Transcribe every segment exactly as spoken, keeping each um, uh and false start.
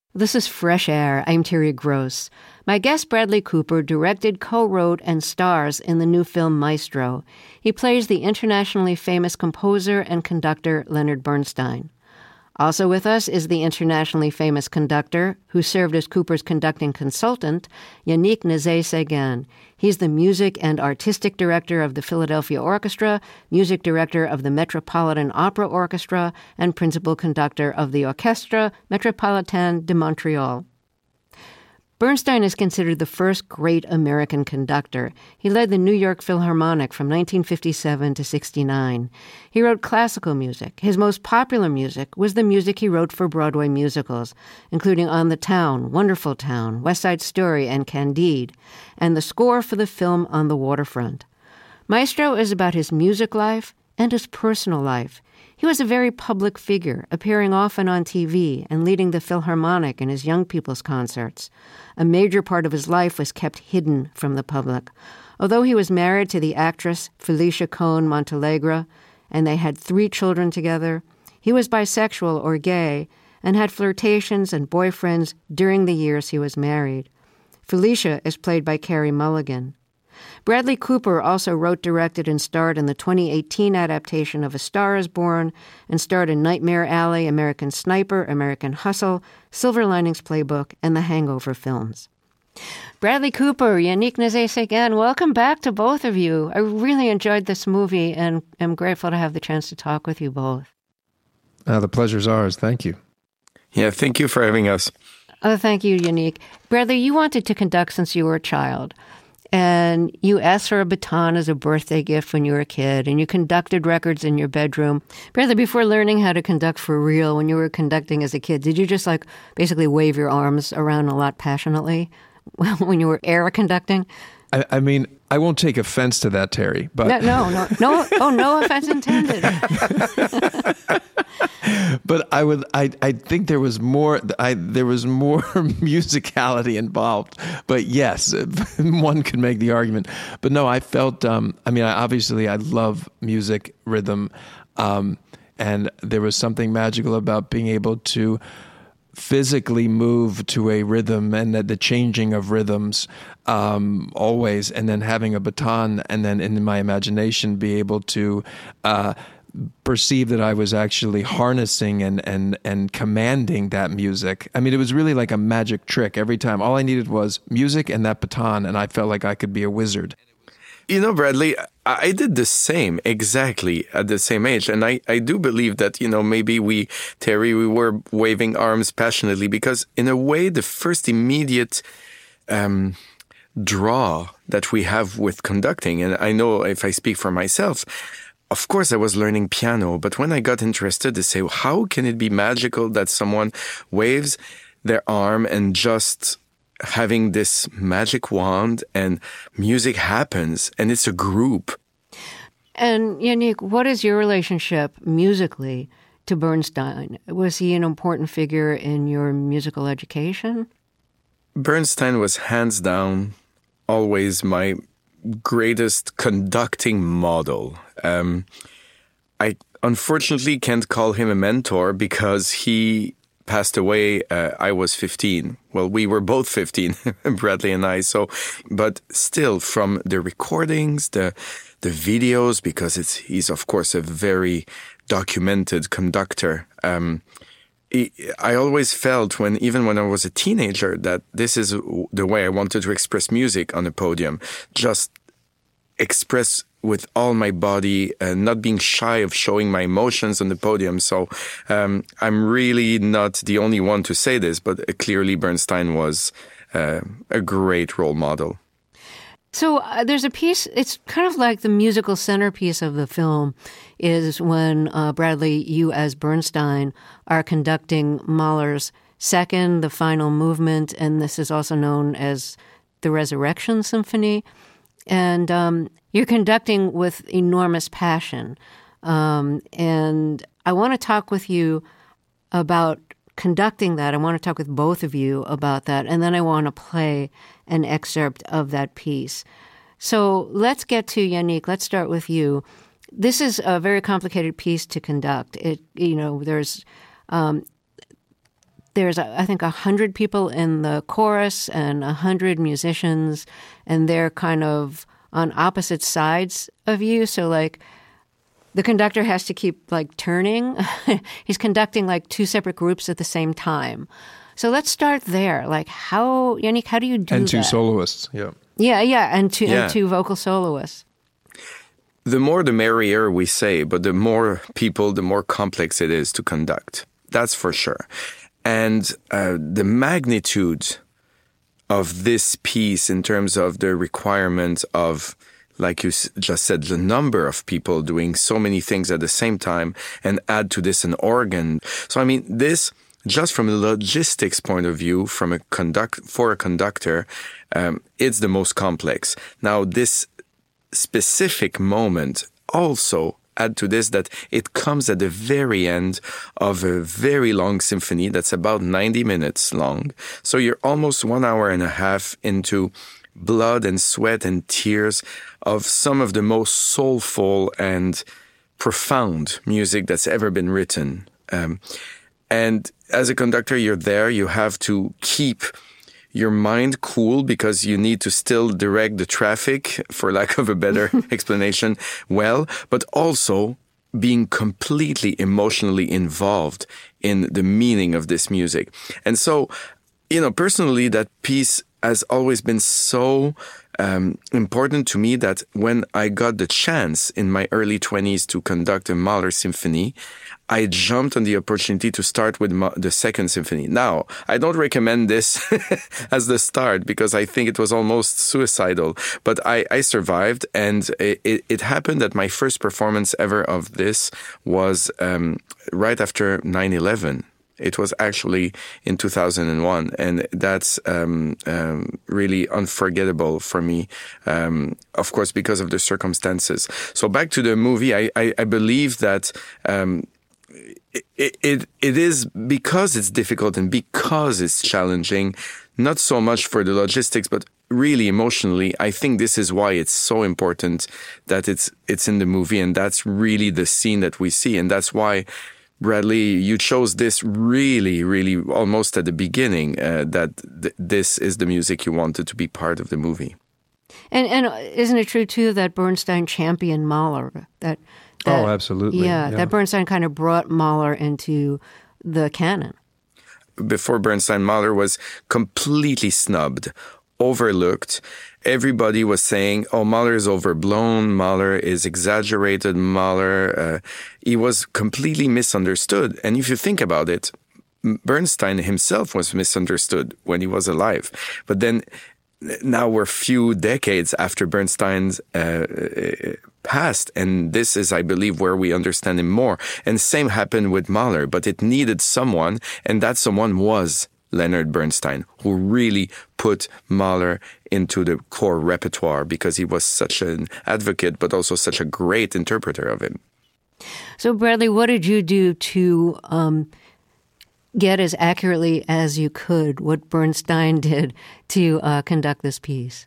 This is Fresh Air. I'm Terry Gross. My guest Bradley Cooper directed, co-wrote, and stars in the new film Maestro. He plays the internationally famous composer and conductor Leonard Bernstein. Also with us is the internationally famous conductor who served as Cooper's conducting consultant, Yannick Nézet-Séguin. He's the music and artistic director of the Philadelphia Orchestra, music director of the Metropolitan Opera Orchestra, and principal conductor of the Orchestre Métropolitain de Montréal. Bernstein is considered the first great American conductor. He led the New York Philharmonic from nineteen fifty-seven to sixty-nine. He wrote classical music. His most popular music was the music he wrote for Broadway musicals, including On the Town, Wonderful Town, West Side Story, and Candide, and the score for the film On the Waterfront. Maestro is about his music life and his personal life. He was a very public figure, appearing often on T V and leading the Philharmonic in his young people's concerts. A major part of his life was kept hidden from the public. Although he was married to the actress Felicia Cohn Montalegre, and they had three children together, he was bisexual or gay and had flirtations and boyfriends during the years he was married. Felicia is played by Carey Mulligan. Bradley Cooper also wrote, directed, and starred in the twenty eighteen adaptation of A Star is Born and starred in Nightmare Alley, American Sniper, American Hustle, Silver Linings Playbook, and the Hangover films. Bradley Cooper, Yannick Nézet-Séguin, welcome back to both of you. I really enjoyed this movie and am grateful to have the chance to talk with you both. Uh, the pleasure's ours. Thank you. Yeah, thank you for having us. Oh, thank you, Yannick. Bradley, you wanted to conduct since you were a child. And you asked for a baton as a birthday gift when you were a kid, and you conducted records in your bedroom. Bradley, before learning how to conduct for real, when you were conducting as a kid, did you just like basically wave your arms around a lot passionately when you were air conducting? I, I mean, I won't take offense to that, Terry, but no, no, no, no. Oh, no offense intended. But I would, I, I think there was more, I, there was more musicality involved. But yes, one could make the argument. But no, I felt, um, I mean, I, obviously I love music, rhythm, um, and there was something magical about being able to physically move to a rhythm and the, the changing of rhythms um, always, and then having a baton, and then in my imagination be able to uh, perceive that I was actually harnessing and, and, and commanding that music. I mean, it was really like a magic trick every time. All I needed was music and that baton, and I felt like I could be a wizard. You know, Bradley, I did the same exactly at the same age. And I, I do believe that, you know, maybe we, Terry, we were waving arms passionately because in a way, the first immediate um, draw that we have with conducting, and I know if I speak for myself, of course, I was learning piano, but when I got interested to say, well, how can it be magical that someone waves their arm and just having this magic wand and music happens and it's a group. And Yannick, what is your relationship musically to Bernstein? Was he an important figure in your musical education? Bernstein was hands down always my greatest conducting model. Um, I unfortunately can't call him a mentor because he passed away. Uh, I was fifteen. Well, we were both fifteen, Bradley and I. So, but still, from the recordings, the the videos, because it's he's of course a very documented conductor. Um, he, I always felt when even when I was a teenager that this is the way I wanted to express music on a podium. Just express with all my body and not being shy of showing my emotions on the podium. So um, I'm really not the only one to say this, but uh, clearly Bernstein was uh, a great role model. So uh, there's a piece, it's kind of like the musical centerpiece of the film is when uh, Bradley, you as Bernstein, are conducting Mahler's second, the final movement, and this is also known as the Resurrection Symphony. And um, you're conducting with enormous passion. Um, and I want to talk with you about conducting that. I want to talk with both of you about that. And then I want to play an excerpt of that piece. So let's get to Yannick. Let's start with you. This is a very complicated piece to conduct. It, you know, there's um, there's, I think, a hundred people in the chorus and a hundred musicians, and they're kind of on opposite sides of you. So, like, the conductor has to keep, like, turning. He's conducting, like, two separate groups at the same time. So let's start there. Like, how, Yannick, how do you do and that? two soloists, yeah. Yeah, yeah, and two, Yeah. and two vocal soloists. The more the merrier, we say, but the more people, the more complex it is to conduct. That's for sure. And uh, the magnitude of this piece in terms of the requirement of, like you just said, the number of people doing so many things at the same time, and add to this an organ. So, I mean, this, just from a logistics point of view, from a conduct for a conductor, um, it's the most complex. Now, this specific moment also add to this that it comes at the very end of a very long symphony that's about ninety minutes long. So you're almost one hour and a half into blood and sweat and tears of some of the most soulful and profound music that's ever been written. Um, and as a conductor, you're there, you have to keep your mind cool because you need to still direct the traffic, for lack of a better explanation, well, but also being completely emotionally involved in the meaning of this music. And so, you know, personally, that piece has always been so um, important to me that when I got the chance in my early twenties to conduct a Mahler symphony, I jumped on the opportunity to start with Ma- the second symphony. Now, I don't recommend this as the start because I think it was almost suicidal, but I, I survived, and it, it, it happened that my first performance ever of this was um, right after nine eleven. It was actually in two thousand one, and that's um, um, really unforgettable for me, um, of course, because of the circumstances. So back to the movie, I, I, I believe that um, it, it it is because it's difficult and because it's challenging, not so much for the logistics, but really emotionally. I think this is why it's so important that it's it's in the movie, and that's really the scene that we see, and that's why, Bradley, you chose this really, really almost at the beginning, uh, that th- this is the music you wanted to be part of the movie. And and isn't it true, too, that Bernstein championed Mahler? That, that oh, absolutely. Yeah, yeah, that Bernstein kind of brought Mahler into the canon. Before Bernstein, Mahler was completely snubbed, overlooked. Everybody was saying, oh, Mahler is overblown, Mahler is exaggerated, Mahler, uh, he was completely misunderstood. And if you think about it, Bernstein himself was misunderstood when he was alive. But then now we're few decades after Bernstein's uh, passed, and this is, I believe, where we understand him more. And same happened with Mahler, but it needed someone, and that someone was Leonard Bernstein, who really put Mahler into the core repertoire because he was such an advocate, but also such a great interpreter of him. So, Bradley, what did you do to um, get as accurately as you could what Bernstein did to uh, conduct this piece?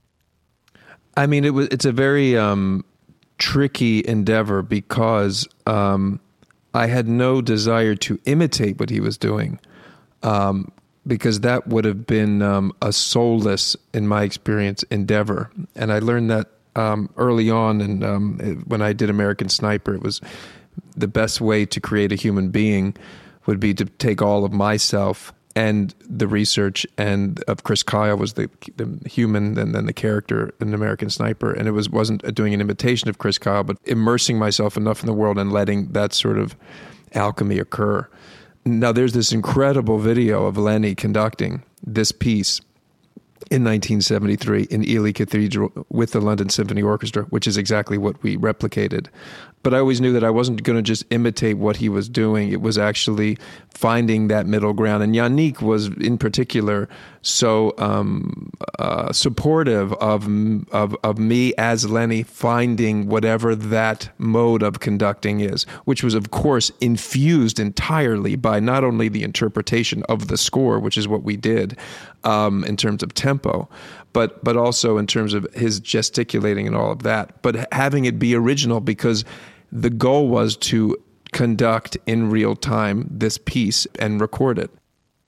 I mean, it was it's a very um, tricky endeavor because um, I had no desire to imitate what he was doing. Um, because that would have been um, a soulless, in my experience, endeavor. And I learned that um, early on, and um, when I did American Sniper, it was the best way to create a human being would be to take all of myself and the research and of Chris Kyle was the, the human and then the character in American Sniper. And it was, wasn't doing an imitation of Chris Kyle, but immersing myself enough in the world and letting that sort of alchemy occur. Now, there's this incredible video of Lenny conducting this piece in nineteen seventy-three in Ely Cathedral with the London Symphony Orchestra, which is exactly what we replicated. But I always knew that I wasn't going to just imitate what he was doing. It was actually finding that middle ground. And Yannick was, in particular, so um, uh, supportive of, of of me as Lenny finding whatever that mode of conducting is, which was, of course, infused entirely by not only the interpretation of the score, which is what we did um, in terms of tempo, but but also in terms of his gesticulating and all of that, but having it be original because the goal was to conduct in real time this piece and record it.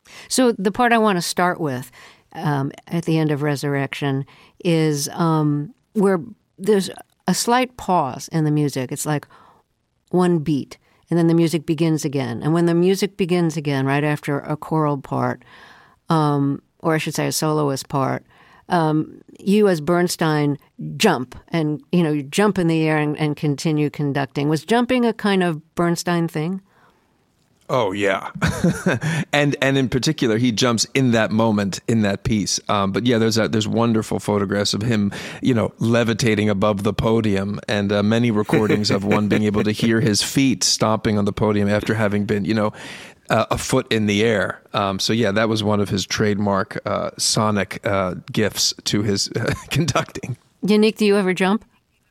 So the part I want to start with um, at the end of Resurrection is um, where there's a slight pause in the music. It's like one beat, and then the music begins again. And when the music begins again, right after a choral part, um, or I should say a soloist part, um, you as Bernstein jump and, you know, you jump in the air and, and continue conducting. Was jumping a kind of Bernstein thing? Oh, yeah. and and in particular, he jumps in that moment, in that piece. Um, but yeah, there's a, there's wonderful photographs of him, you know, levitating above the podium, and uh, many recordings of one being able to hear his feet stomping on the podium after having been, you know, uh, a foot in the air. Um, so yeah, that was one of his trademark uh, sonic uh, gifts to his uh, conducting. Yannick, do you ever jump?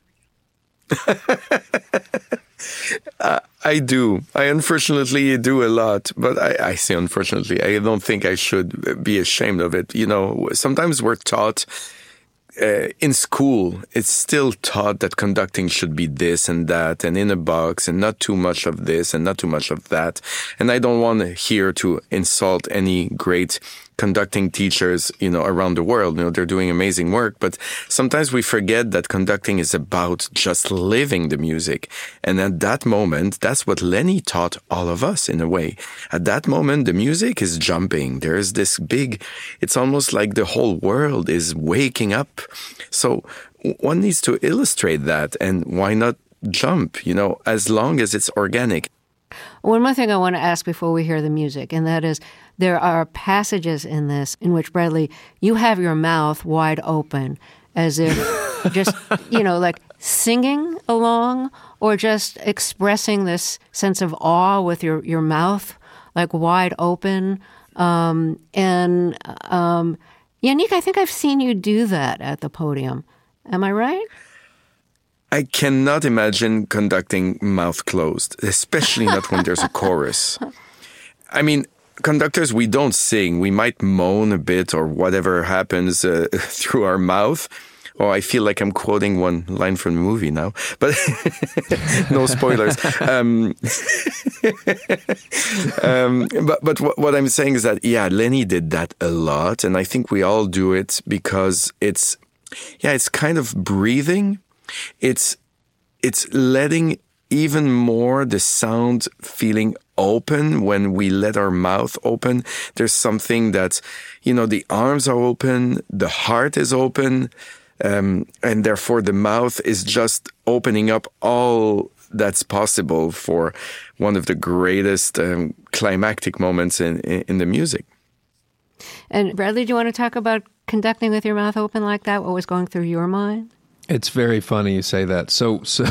Uh, I do. I unfortunately do a lot, but I, I say unfortunately, I don't think I should be ashamed of it. You know, sometimes we're taught uh, in school, it's still taught that conducting should be this and that and in a box and not too much of this and not too much of that. And I don't want here to insult any great conducting teachers, you know, around the world. You know, they're doing amazing work, but sometimes we forget that conducting is about just living the music. And at that moment, that's what Lenny taught all of us in a way. At that moment, the music is jumping. There's this big, it's almost like the whole world is waking up. So one needs to illustrate that, and why not jump, you know, as long as it's organic. One more thing I want to ask before we hear the music, and that is there are passages in this in which, Bradley, you have your mouth wide open as if just, you know, like singing along or just expressing this sense of awe with your, your mouth like wide open. Um, and um, Yannick, I think I've seen you do that at the podium. Am I right? I cannot imagine conducting mouth closed, especially not when there's a chorus. I mean, conductors, we don't sing. We might moan a bit or whatever happens uh, through our mouth. Oh, I feel like I'm quoting one line from the movie now, but no spoilers. Um, um, but but what, what I'm saying is that, yeah, Lenny did that a lot. And I think we all do it because it's, yeah, it's kind of breathing. It's it's letting even more the sound feeling open when we let our mouth open. There's something that, you know, the arms are open, the heart is open, um, and therefore the mouth is just opening up all that's possible for one of the greatest um, climactic moments in, in, in the music. And Bradley, do you want to talk about conducting with your mouth open like that? What was going through your mind? It's very funny you say that. So, so,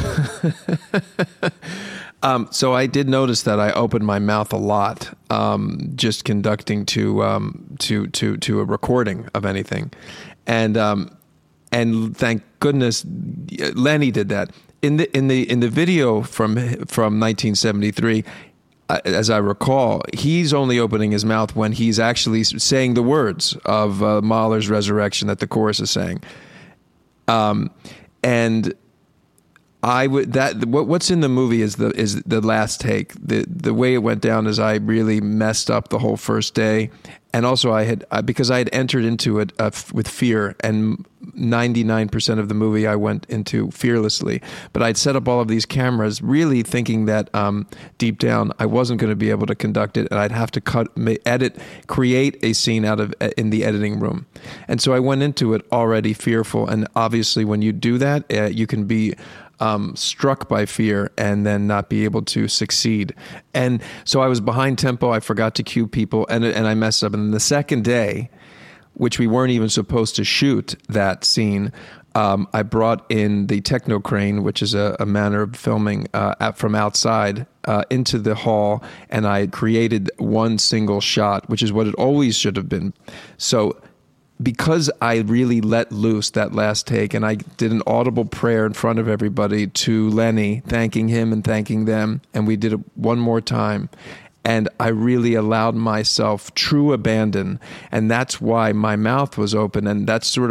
um, so I did notice that I opened my mouth a lot, um, just conducting to um, to to to a recording of anything, and um, and thank goodness Lenny did that in the in the in the video from from nineteen seventy-three. Uh, as I recall, he's only opening his mouth when he's actually saying the words of uh, Mahler's Resurrection that the chorus is saying. Um, and I would that what, what's in the movie is the is the last take. The the way it went down is I really messed up the whole first day, and also I had uh, because I had entered into it uh, f- with fear, and ninety-nine percent of the movie I went into fearlessly. But I'd set up all of these cameras, really thinking that um, deep down I wasn't going to be able to conduct it, and I'd have to cut, edit, create a scene out of in the editing room. And so I went into it already fearful. And obviously, when you do that, uh, you can be Um, struck by fear and then not be able to succeed. And so I was behind tempo. I forgot to cue people, and and I messed up. And the second day, which we weren't even supposed to shoot that scene, um, I brought in the techno crane, which is a, a manner of filming uh, at, from outside uh, into the hall, and I created one single shot, which is what it always should have been. So because I really let loose that last take, and I did an audible prayer in front of everybody to Lenny, thanking him and thanking them, and we did it one more time, and I really allowed myself true abandon, and that's why my mouth was open, and that's sort of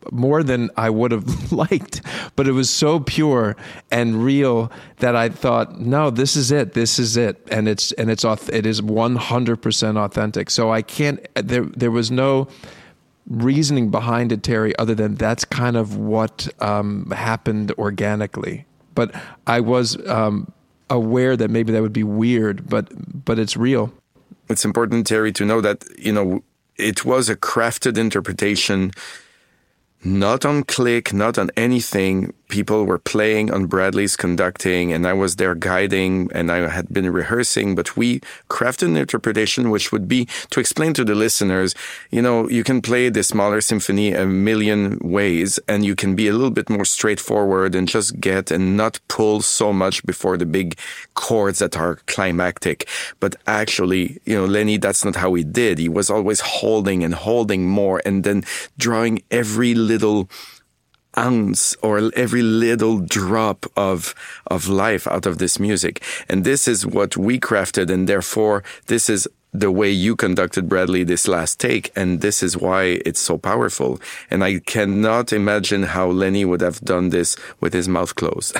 more than I would have liked, but it was so pure and real that I thought, no, this is it. This is it. And it's, and it's, it is one hundred percent authentic. So I can't, there, there was no reasoning behind it, Terry, other than that's kind of what um, happened organically. But I was um, aware that maybe that would be weird, but but it's real. It's important, Terry, to know that, you know, it was a crafted interpretation, not on click, not on anything. People were playing on Bradley's conducting, and I was there guiding, and I had been rehearsing, but we crafted an interpretation which would be to explain to the listeners, you know, you can play this Mahler symphony a million ways, and you can be a little bit more straightforward and just get and not pull so much before the big chords that are climactic. But actually, you know, Lenny, that's not how he did. He was always holding and holding more, and then drawing every little ounce or every little drop of of life out of this music. And this is what we crafted, and therefore this is the way you conducted, Bradley, this last take, and this is why it's so powerful. And I cannot imagine how Lenny would have done this with his mouth closed.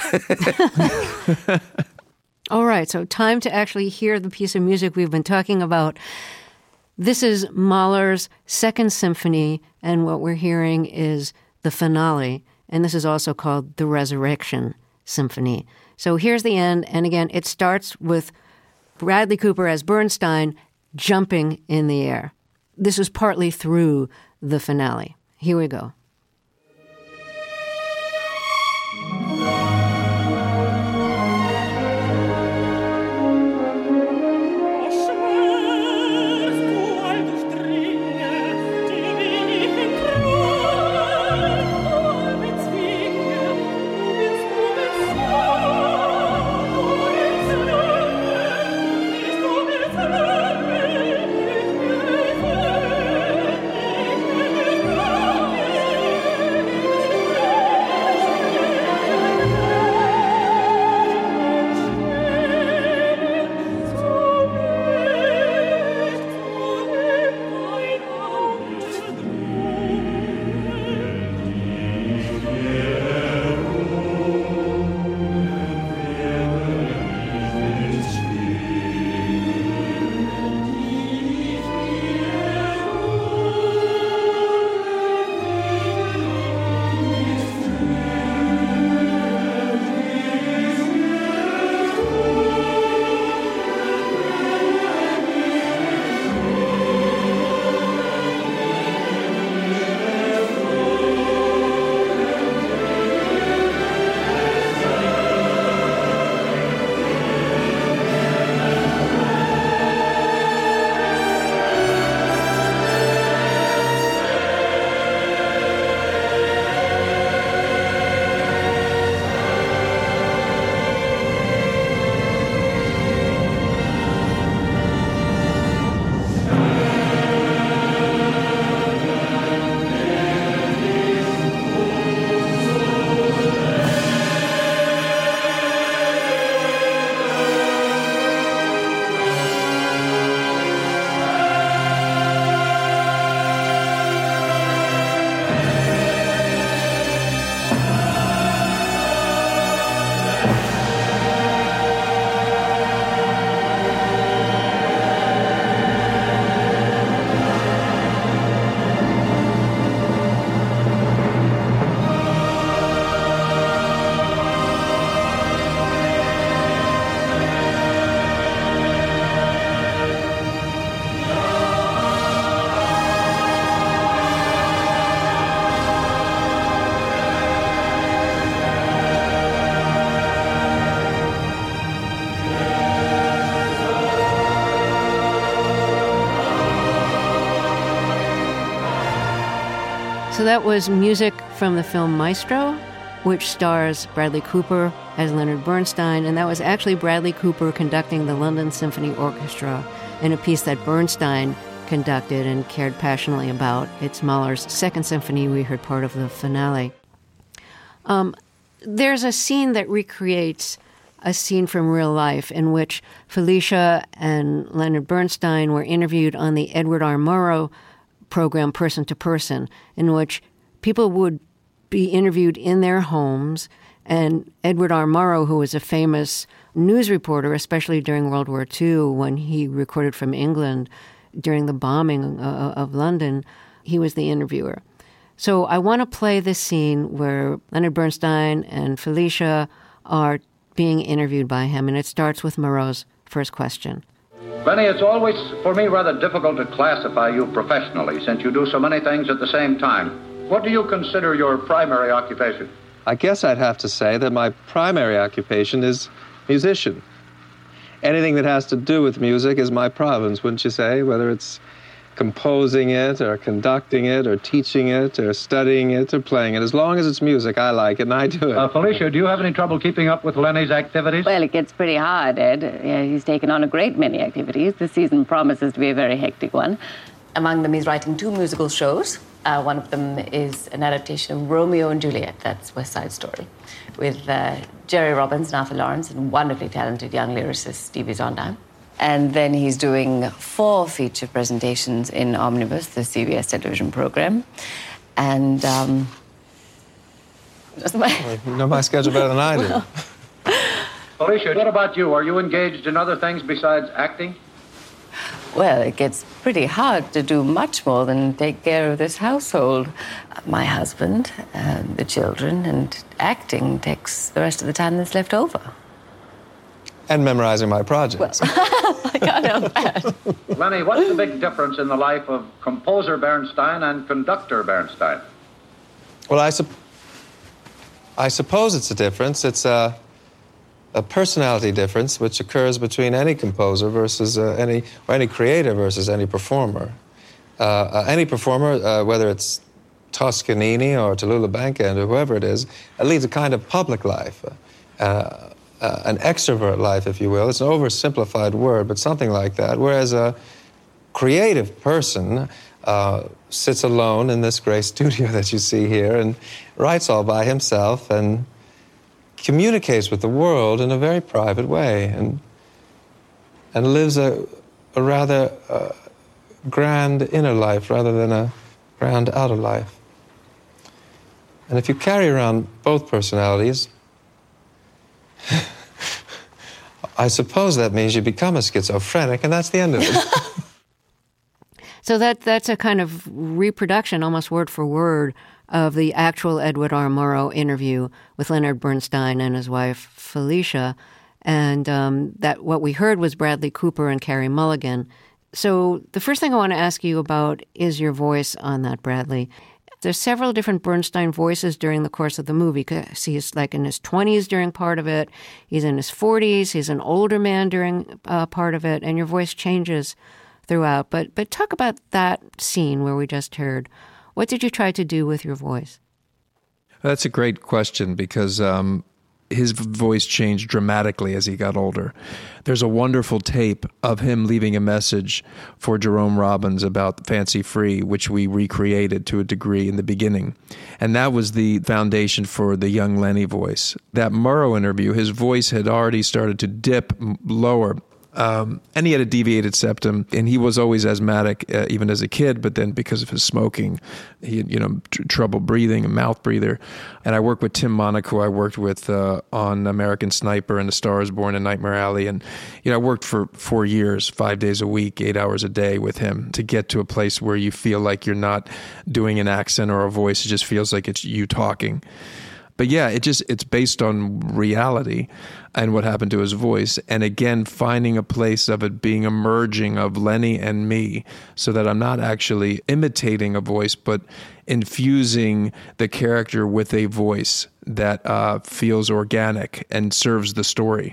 All right, so time to actually hear the piece of music we've been talking about. This is Mahler's Second Symphony, and what we're hearing is the finale, and this is also called the Resurrection Symphony. So here's the end, and again, it starts with Bradley Cooper as Bernstein jumping in the air. This is partly through the finale. Here we go. So that was music from the film Maestro, which stars Bradley Cooper as Leonard Bernstein, and that was actually Bradley Cooper conducting the London Symphony Orchestra in a piece that Bernstein conducted and cared passionately about. It's Mahler's Second Symphony. We heard part of the finale. Um, there's a scene that recreates a scene from real life in which Felicia and Leonard Bernstein were interviewed on the Edward R. Murrow program Person to Person, in which people would be interviewed in their homes, and Edward R. Murrow, who was a famous news reporter, especially during World War Two, when he recorded from England during the bombing uh, of London, he was the interviewer. So I want to play this scene where Leonard Bernstein and Felicia are being interviewed by him, and it starts with Murrow's first question. Lenny, it's always, for me, rather difficult to classify you professionally, since you do so many things at the same time. What do you consider your primary occupation? I guess I'd have to say that my primary occupation is musician. Anything that has to do with music is my province, wouldn't you say? Whether it's composing it or conducting it or teaching it or studying it or playing it. As long as it's music, I like it and I do it. Uh, Felicia, do you have any trouble keeping up with Lenny's activities? Well, it gets pretty hard, Ed. Yeah, he's taken on a great many activities. This season promises to be a very hectic one. Among them, he's writing two musical shows. Uh, one of them is an adaptation of Romeo and Juliet, that's West Side Story, with uh, Jerry Robbins and Arthur Lawrence and wonderfully talented young lyricist Stevie Sondheim. And then he's doing four feature presentations in Omnibus, the C B S television program. And, um... My... Well, you know my schedule better than I do. Well. Felicia, what about you? Are you engaged in other things besides acting? Well, it gets pretty hard to do much more than take care of this household. My husband, uh, the children, and acting takes the rest of the time that's left over. And memorizing my projects. Well, I can't help that. Lenny, what's the big difference in the life of composer Bernstein and conductor Bernstein? Well, I, su- I suppose it's a difference. It's a, a personality difference which occurs between any composer versus uh, any, or any creator versus any performer. Uh, uh, any performer, uh, whether it's Toscanini or Tallulah Bankhead or whoever it is, it leads a kind of public life. Uh, Uh, an extrovert life, if you will. It's an oversimplified word, but something like that. Whereas a creative person uh, sits alone in this great studio that you see here and writes all by himself and communicates with the world in a very private way and and lives a, a rather uh, grand inner life rather than a grand outer life. And if you carry around both personalities, I suppose that means you become a schizophrenic, and that's the end of it. So that that's a kind of reproduction, almost word for word, of the actual Edward R. Murrow interview with Leonard Bernstein and his wife, Felicia. And um, that what we heard was Bradley Cooper and Carey Mulligan. So the first thing I want to ask you about is your voice on that, Bradley. There's several different Bernstein voices during the course of the movie. He's like in his twenties during part of it. He's in his forties. He's an older man during uh, part of it. And your voice changes throughout. But but talk about that scene where we just heard. What did you try to do with your voice? That's a great question because um, his voice changed dramatically as he got older. There's a wonderful tape of him leaving a message for Jerome Robbins about Fancy Free, which we recreated to a degree in the beginning. And that was the foundation for the young Lenny voice. That Murrow interview, his voice had already started to dip lower. Um, and he had a deviated septum, and he was always asthmatic, uh, even as a kid. But then, because of his smoking, he had, you know, tr- trouble breathing, a mouth breather. And I worked with Tim Monach, who I worked with uh, on American Sniper and A Star Is Born and Nightmare Alley. And you know, I worked for four years, five days a week, eight hours a day with him to get to a place where you feel like you're not doing an accent or a voice; it just feels like it's you talking. But yeah, it just it's based on reality and what happened to his voice. And again, finding a place of it being a merging of Lenny and me so that I'm not actually imitating a voice, but infusing the character with a voice that uh, feels organic and serves the story.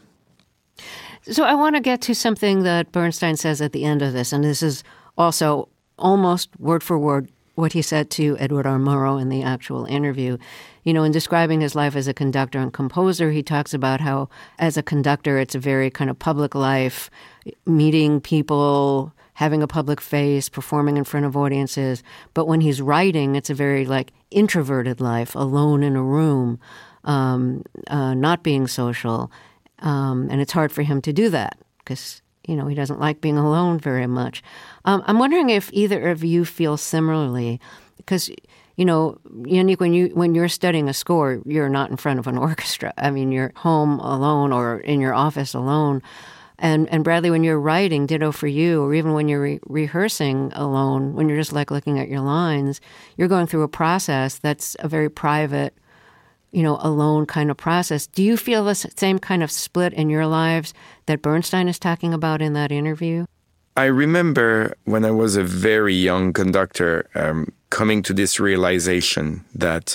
So I want to get to something that Bernstein says at the end of this, and this is also almost word for word what he said to Edward R. Murrow in the actual interview. You know, in describing his life as a conductor and composer, he talks about how, as a conductor, it's a very kind of public life, meeting people, having a public face, performing in front of audiences. But when he's writing, it's a very, like, introverted life, alone in a room, um, uh, not being social. Um, and it's hard for him to do that because, you know, he doesn't like being alone very much. Um, I'm wondering if either of you feel similarly, because, you know, Yannick, when you when you're studying a score, you're not in front of an orchestra. I mean, you're home alone or in your office alone. And and Bradley, when you're writing, ditto for you, or even when you're re- rehearsing alone, when you're just like looking at your lines, you're going through a process that's a very private, you know, alone kind of process. Do you feel the same kind of split in your lives that Bernstein is talking about in that interview? I remember when I was a very young conductor, um, coming to this realization that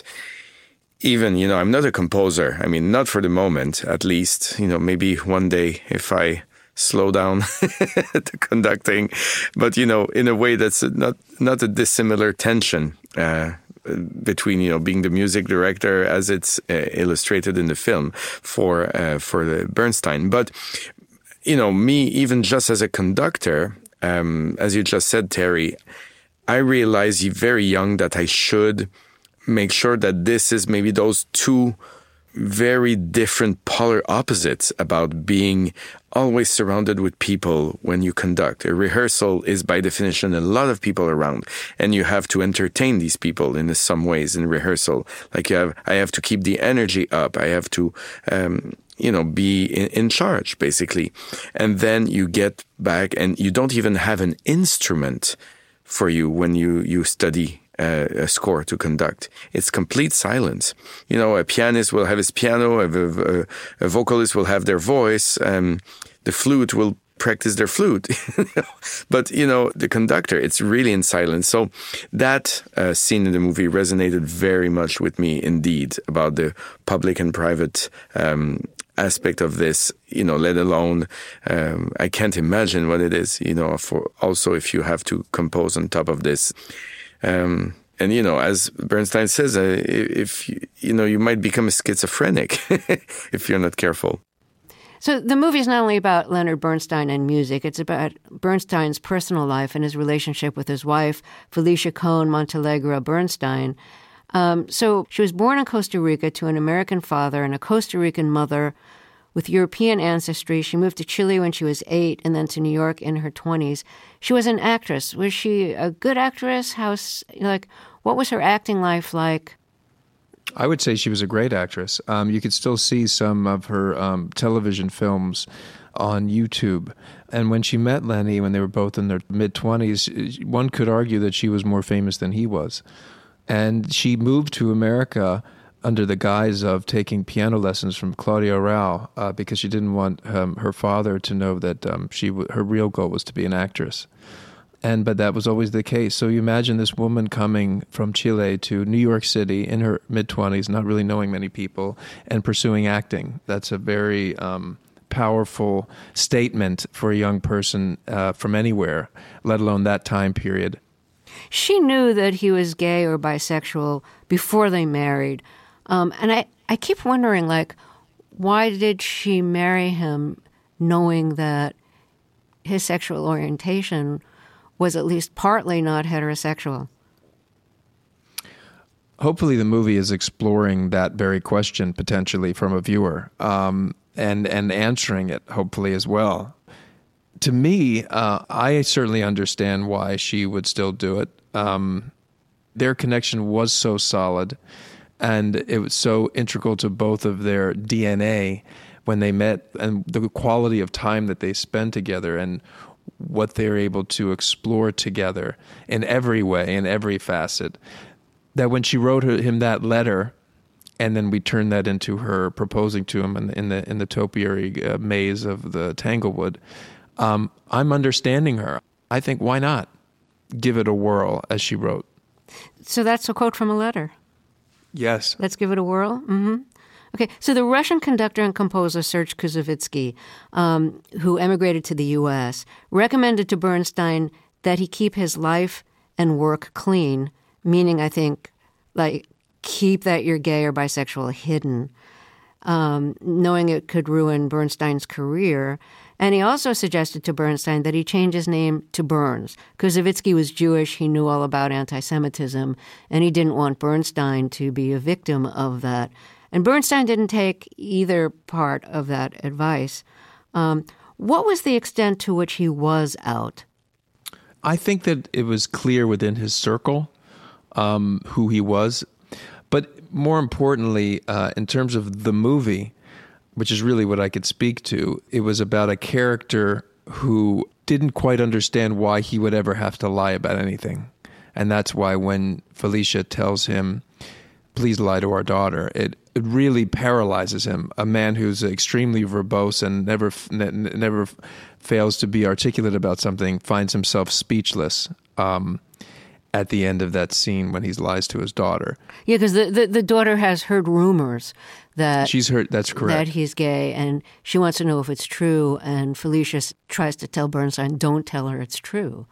even, you know, I'm not a composer. I mean, not for the moment, at least. You know, maybe one day if I slow down the conducting, but, you know, in a way that's not not a dissimilar tension uh, between, you know, being the music director as it's uh, illustrated in the film for uh, for the Bernstein. But, you know, me, even just as a conductor, um, as you just said, Terry, I realized very young that I should make sure that this is maybe those two very different polar opposites about being always surrounded with people when you conduct. A rehearsal is by definition a lot of people around, and you have to entertain these people in some ways in rehearsal. Like you have, I have to keep the energy up. I have to, um, you know, be in, in charge basically. And then you get back and you don't even have an instrument for you when you, you study Uh, a score to conduct. It's complete silence. You know, a pianist will have his piano, a, a, a vocalist will have their voice, um, the flute will practice their flute. But, you know, the conductor, it's really in silence. So that uh, scene in the movie resonated very much with me indeed about the public and private um, aspect of this, you know, let alone, um, I can't imagine what it is, you know, for also if you have to compose on top of this. Um, and, you know, as Bernstein says, uh, if, you, you know, you might become a schizophrenic if you're not careful. So the movie is not only about Leonard Bernstein and music, it's about Bernstein's personal life and his relationship with his wife, Felicia Cohn Montalegre Bernstein. Um, so she was born in Costa Rica to an American father and a Costa Rican mother with European ancestry. She moved to Chile when she was eight and then to New York in her twenties. She was an actress. Was she a good actress? How, like, what was her acting life like? I would say she was a great actress. Um, you could still see some of her um, television films on YouTube. And when she met Lenny, when they were both in their mid-twenties, one could argue that she was more famous than he was. And she moved to America under the guise of taking piano lessons from Claudio Rao uh, because she didn't want um, her father to know that um, she w- her real goal was to be an actress. And but that was always the case. So you imagine this woman coming from Chile to New York City in her mid-twenties, not really knowing many people, and pursuing acting. That's a very um, powerful statement for a young person uh, from anywhere, let alone that time period. She knew that he was gay or bisexual before they married. Um, and I, I keep wondering, like, why did she marry him knowing that his sexual orientation was at least partly not heterosexual? Hopefully the movie is exploring that very question potentially from a viewer um, and, and answering it, hopefully, as well. To me, uh, I certainly understand why she would still do it. Um, their connection was so solid, and it was so integral to both of their D N A when they met, and the quality of time that they spend together and what they're able to explore together in every way, in every facet, that when she wrote her, him that letter, and then we turned that into her proposing to him in the in the, in the topiary uh, maze of the Tanglewood, um, I'm understanding her. I think, why not give it a whirl, as she wrote. So that's a quote from a letter. Yes. Let's give it a whirl. Mm-hmm. Okay, so the Russian conductor and composer Serge Koussevitzky, um, who emigrated to the U S, recommended to Bernstein that he keep his life and work clean, meaning, I think, like, keep that you're gay or bisexual hidden, um, knowing it could ruin Bernstein's career. And he also suggested to Bernstein that he change his name to Burns. Koussevitzky was Jewish. He knew all about anti-Semitism, and he didn't want Bernstein to be a victim of that. And Bernstein didn't take either part of that advice. Um, what was the extent to which he was out? I think that it was clear within his circle um, who he was. But more importantly, uh, in terms of the movie, which is really what I could speak to, it was about a character who didn't quite understand why he would ever have to lie about anything. And that's why when Felicia tells him, please lie to our daughter, it, it really paralyzes him. A man who's extremely verbose and never n- never fails to be articulate about something finds himself speechless um, at the end of that scene when he lies to his daughter. Yeah, because the, the, the daughter has heard rumors that she's heard. That's correct. That he's gay, and she wants to know if it's true. And Felicia tries to tell Bernstein, "Don't tell her it's true."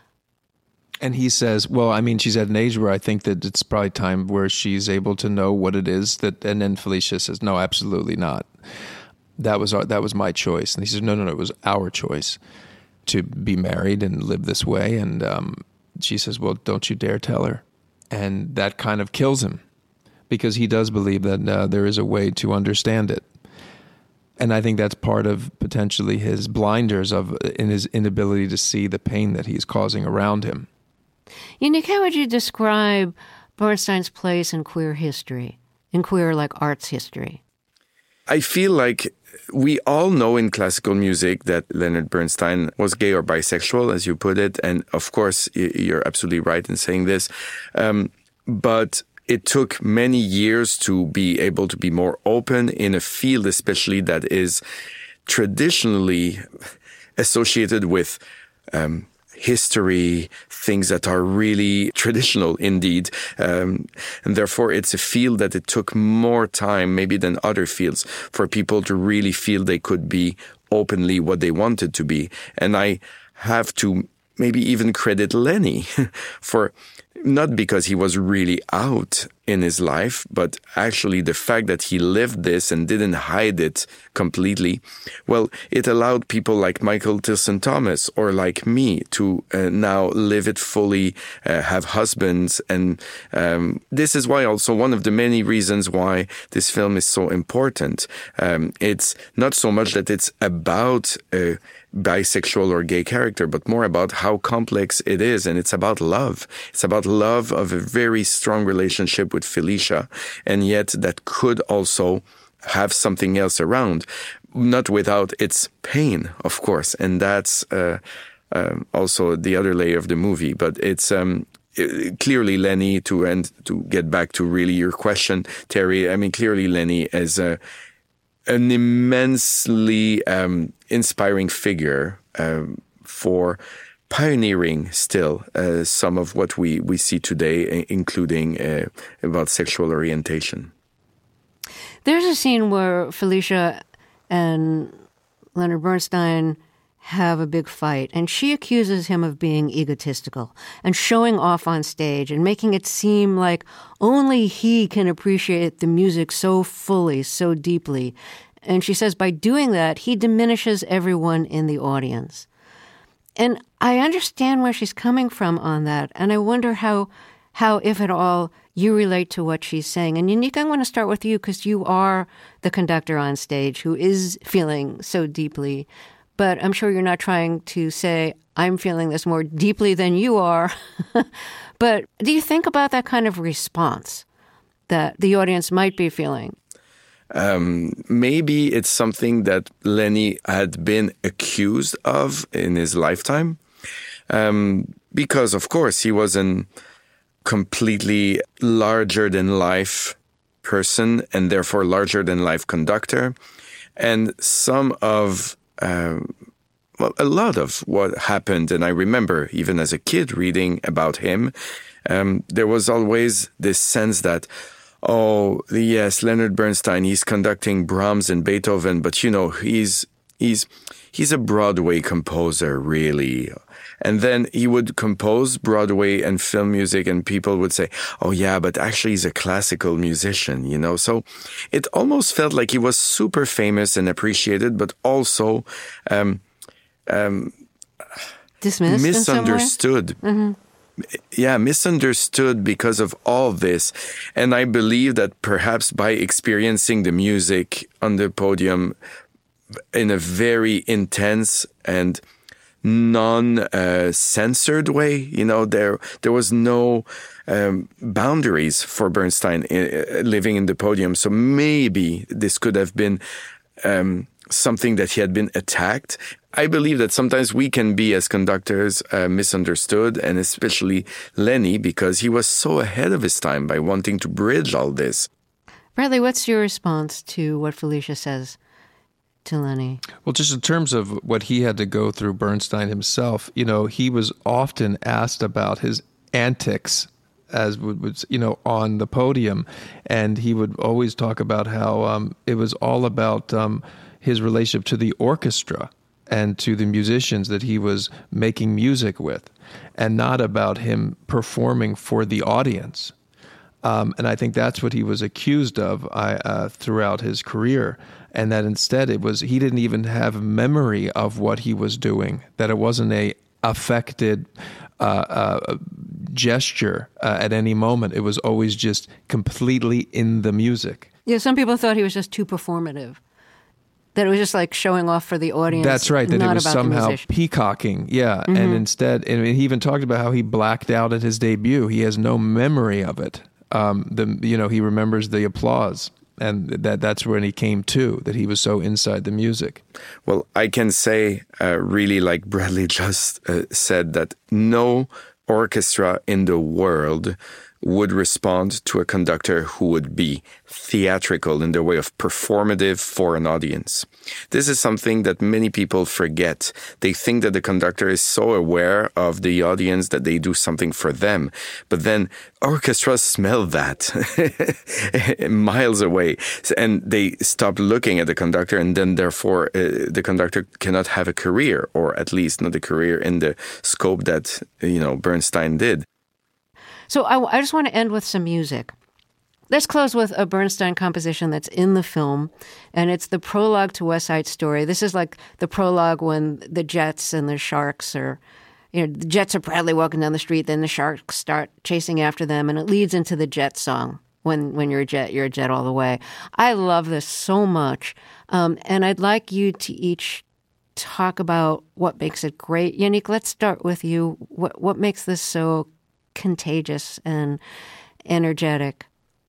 And he says, "Well, I mean, she's at an age where I think that it's probably time where she's able to know what it is that." And then Felicia says, "No, absolutely not. That was our, that was my choice." And he says, "No, no, no, it was our choice to be married and live this way." And um, she says, "Well, don't you dare tell her." And that kind of kills him, because he does believe that uh, there is a way to understand it. And I think that's part of potentially his blinders of in his inability to see the pain that he's causing around him. Unique, how would you describe Bernstein's place in queer history, in queer like arts history? I feel like we all know in classical music that Leonard Bernstein was gay or bisexual, as you put it. And of course, you're absolutely right in saying this. Um, but it took many years to be able to be more open in a field, especially that is traditionally associated with um, history, things that are really traditional indeed. Um, and therefore, it's a field that it took more time, maybe than other fields, for people to really feel they could be openly what they wanted to be. And I have to maybe even credit Lenny for, not because he was really out in his life, but actually the fact that he lived this and didn't hide it completely, well, it allowed people like Michael Tilson Thomas or like me to uh, now live it fully, uh, have husbands. And um, this is why also one of the many reasons why this film is so important. Um, it's not so much that it's about a bisexual or gay character, but more about how complex it is. And it's about love. It's about love of a very strong relationship with Felicia, and yet that could also have something else around, not without its pain, of course. And that's uh, uh, also the other layer of the movie. But it's um, it, clearly Lenny, to end, to get back to really your question, Terry, I mean, clearly Lenny is a an immensely um, inspiring figure um, for pioneering still uh, some of what we, we see today, including uh, about sexual orientation. There's a scene where Felicia and Leonard Bernstein have a big fight, and she accuses him of being egotistical and showing off on stage and making it seem like only he can appreciate the music so fully, so deeply. And she says by doing that, he diminishes everyone in the audience. And I understand where she's coming from on that, and I wonder how, how, if at all, you relate to what she's saying. And Unique, I want to start with you because you are the conductor on stage who is feeling so deeply. But I'm sure you're not trying to say, I'm feeling this more deeply than you are. But do you think about that kind of response that the audience might be feeling? Um, maybe it's something that Lenny had been accused of in his lifetime. Um, because, of course, he was a completely larger-than-life person and therefore larger-than-life conductor. And some of... Uh, well, a lot of what happened, and I remember even as a kid reading about him, um, there was always this sense that, oh, yes, Leonard Bernstein, he's conducting Brahms and Beethoven, but, you know, he's he's he's a Broadway composer, really. And then he would compose Broadway and film music, and people would say, oh, yeah, but actually he's a classical musician, you know. So it almost felt like he was super famous and appreciated, but also um, um, dismissed, misunderstood. Mm-hmm. Yeah, misunderstood because of all this. And I believe that perhaps by experiencing the music on the podium in a very intense and non-censored uh, way. You know, there there was no um, boundaries for Bernstein uh, living in the podium. So maybe this could have been um, something that he had been attacked. I believe that sometimes we can be, as conductors, uh, misunderstood, and especially Lenny, because he was so ahead of his time by wanting to bridge all this. Bradley, what's your response to what Felicia says to Lenny? Well, just in terms of what he had to go through, Bernstein himself, you know, he was often asked about his antics as would, would you know, on the podium. And he would always talk about how um, it was all about um, his relationship to the orchestra and to the musicians that he was making music with, and not about him performing for the audience. Um, and I think that's what he was accused of I, uh, throughout his career, and that instead it was he didn't even have memory of what he was doing, that it wasn't a affected uh, uh, gesture uh, at any moment. It was always just completely in the music. Yeah, some people thought he was just too performative. That it was just like showing off for the audience. That's right, that not it was about somehow peacocking. Yeah, mm-hmm. And instead, and he even talked about how he blacked out at his debut. He has no memory of it. Um, the you know he remembers the applause, and that that's when he came to, that he was so inside the music. Well, I can say uh, really, like Bradley just uh, said, that no orchestra in the world would respond to a conductor who would be theatrical in the way of performative for an audience. This is something that many people forget. They think that the conductor is so aware of the audience that they do something for them. But then orchestras smell that miles away, and they stop looking at the conductor, and then therefore uh, the conductor cannot have a career, or at least not a career in the scope that, you know, Bernstein did. So I, I just want to end with some music. Let's close with a Bernstein composition that's in the film, and it's the prologue to West Side Story. This is like the prologue when the Jets and the Sharks are, you know, the Jets are proudly walking down the street, then the Sharks start chasing after them, and it leads into the Jet song. When when you're a Jet, you're a Jet all the way. I love this so much, um, and I'd like you to each talk about what makes it great. Yannick, let's start with you. What what makes this so contagious and energetic?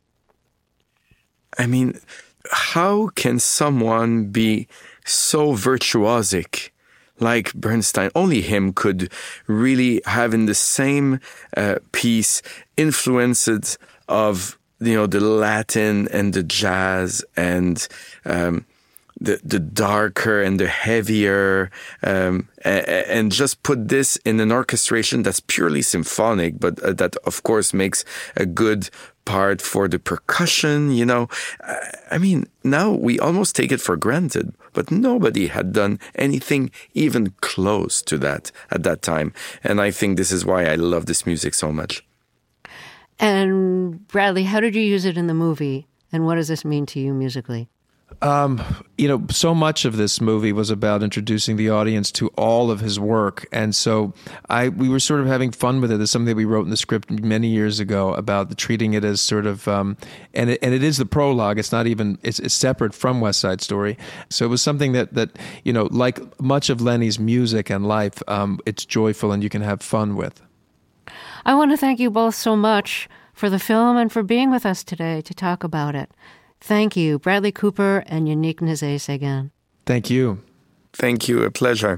I mean, how can someone be so virtuosic like Bernstein? Only him could really have in the same uh, piece influences of, you know, the Latin and the jazz and um, the the darker and the heavier, um, and, and just put this in an orchestration that's purely symphonic, but uh, that of course makes a good part for the percussion. You know, I mean, now we almost take it for granted, but nobody had done anything even close to that at that time. And I think this is why I love this music so much. And Bradley, how did you use it in the movie? And what does this mean to you musically? Um, you know, so much of this movie was about introducing the audience to all of his work. And so I we were sort of having fun with it. It's something that we wrote in the script many years ago about the, treating it as sort of, um, and, it, and it is the prologue. It's not even, it's, it's separate from West Side Story. So it was something that, that you know, like much of Lenny's music and life, um, it's joyful and you can have fun with. I want to thank you both so much for the film and for being with us today to talk about it. Thank you, Bradley Cooper and Yannick Nézet-Séguin. Thank you. Thank you. A pleasure.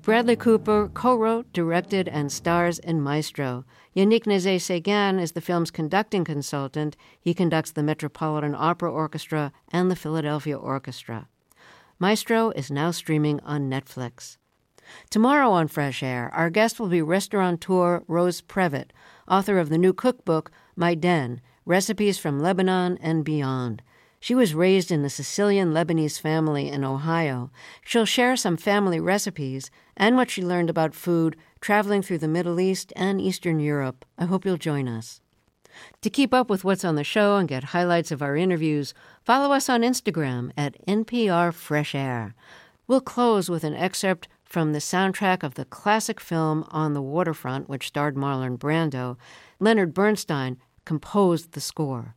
Bradley Cooper co-wrote, directed, and stars in Maestro. Yannick Nézet-Séguin is the film's conducting consultant. He conducts the Metropolitan Opera Orchestra and the Philadelphia Orchestra. Maestro is now streaming on Netflix. Tomorrow on Fresh Air, our guest will be restaurateur Rose Previtt, author of the new cookbook, My Den, Recipes from Lebanon and Beyond. She was raised in a Sicilian Lebanese family in Ohio. She'll share some family recipes and what she learned about food traveling through the Middle East and Eastern Europe. I hope you'll join us. To keep up with what's on the show and get highlights of our interviews, follow us on Instagram at N P R Fresh Air. We'll close with an excerpt from the soundtrack of the classic film On the Waterfront, which starred Marlon Brando. Leonard Bernstein composed the score.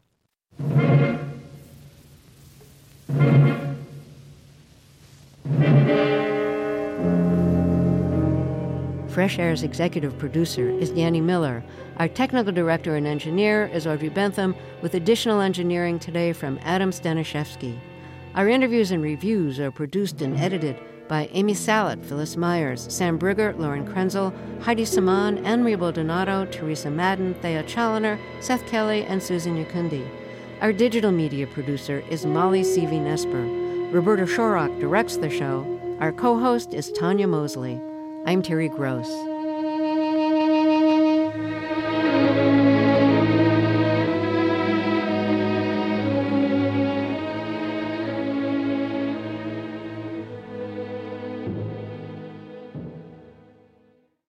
Fresh Air's executive producer is Danny Miller. Our technical director and engineer is Audrey Bentham, with additional engineering today from Adam Staniszewski. Our interviews and reviews are produced and edited by Amy Salet, Phyllis Myers, Sam Brigger, Lauren Krenzel, Heidi Saman, Anne-Marie Baldonado, Teresa Madden, Thea Challoner, Seth Kelly, and Susan Yakundi. Our digital media producer is Molly Seavey-Nesper. Roberta Shorrock directs the show. Our co-host is Tanya Mosley. I'm Terry Gross.